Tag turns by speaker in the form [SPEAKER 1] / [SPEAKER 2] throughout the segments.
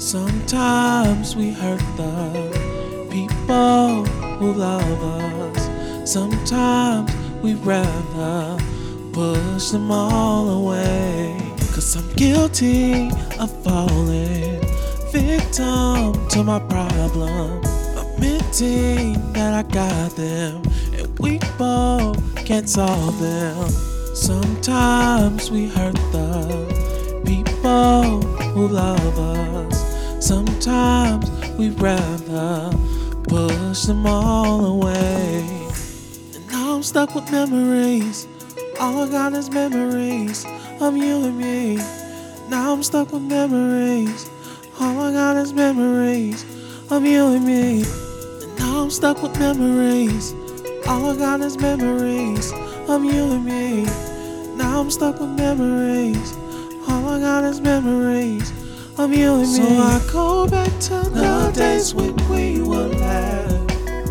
[SPEAKER 1] Sometimes we hurt the people who love us. Sometimes we rather push them all away. 'Cause I'm guilty of falling victim to my problem, admitting that I got them and we both can't solve them. Sometimes we hurt the people who love us. Sometimes we rather push them all away. And now I'm stuck with memories. All I got is memories of you and me. Now I'm stuck with memories. All I got is memories of you and me. And now I'm stuck with memories. All I got is memories of you and me. Now I'm stuck with memories. All I got is memories of you and me. So I go back to the days when we were laughing,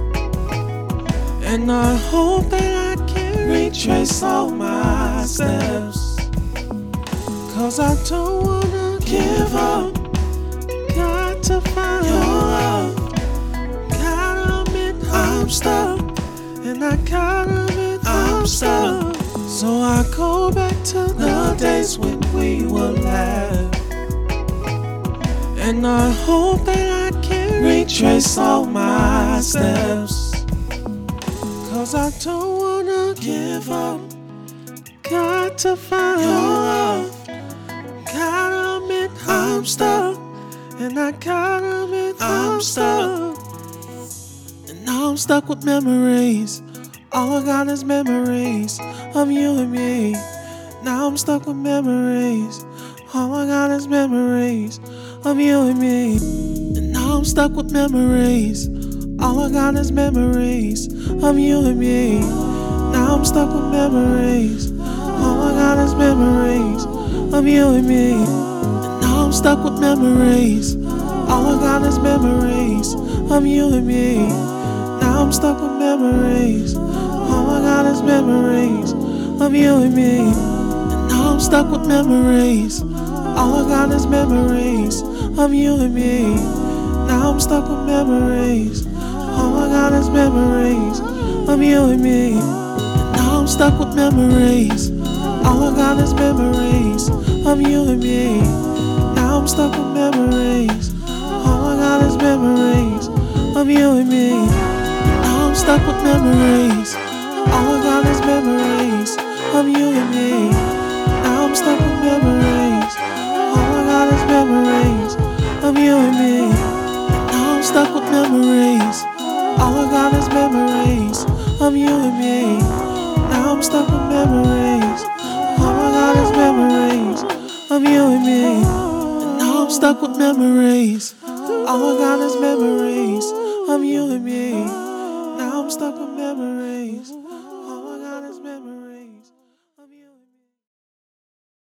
[SPEAKER 1] and I hope that I can retrace all my steps. 'Cause I don't wanna give up. Got to find your love. Gotta admit I'm stuck, and I gotta admit I'm stuck. So I go back to the days when we were laughing, and I hope that I can retrace all my steps. 'Cause I don't wanna give up. Got to find your love. Gotta admit I'm stuck, and I gotta admit I'm stuck. And now I'm stuck with memories. All I got is memories of you and me. Now I'm stuck with memories. All I got is memories of you and me. And now I'm stuck with memories. All I got is memories of you and me. Now I'm stuck with memories. All I got is memories of you and me. And now I'm stuck with memories. All I got is memories of you and me. Now I'm stuck with memories. All I got is memories of you and me. And now I'm stuck with memories. All I got is memories of you and me. Now I'm stuck with memories. All I got is memories of you and me. And now I'm stuck with memories. All I got is memories of you and me. Now I'm stuck with memories. All I got is memories of you and me. Now I'm stuck with memories. All I got is memories of you and me. Now I'm stuck with memories. All I got is memories of you and me. Now I'm stuck with memories. All I got is memories of you and me. Now I'm stuck with memories. All I got is memories of you and me. And now I'm stuck with memories. All I got is memories of you and me. Now I'm stuck with memories.